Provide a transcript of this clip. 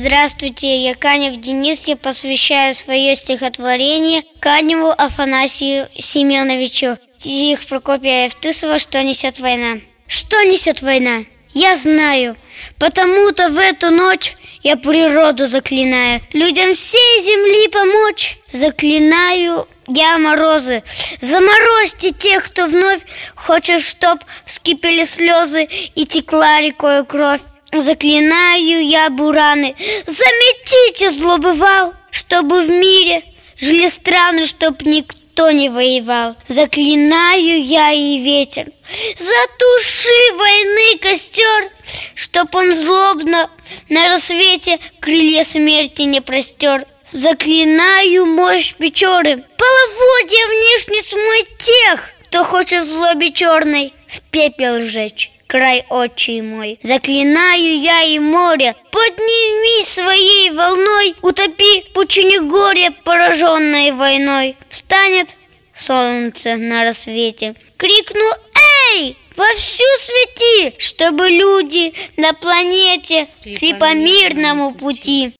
Здравствуйте, я Канев Денис, я посвящаю свое стихотворение Каневу Афанасию Семеновичу. Стих Прокопия Евтысова «Что несет война». Что несет война? Я знаю, потому-то в эту ночь я природу заклинаю, людям всей земли помочь. Заклинаю я морозы, заморозьте тех, кто вновь хочет, чтоб вскипели слезы и текла рекою кровь. Заклинаю я бураны, заметите злобы вал, чтобы в мире жили страны, чтоб никто не воевал. Заклинаю я и ветер, затуши войны костер, чтоб он злобно на рассвете крылья смерти не простер. Заклинаю мощь Печоры, половодья внешне смыть тех, кто хочет в злобе черной в пепел сжечь край отчий мой. Заклинаю я и море, поднимись своей волной, утопи в пучине горя, пораженной войной. Встанет солнце на рассвете, крикну: эй, вовсю свети, чтобы люди на планете шли по мирному пути.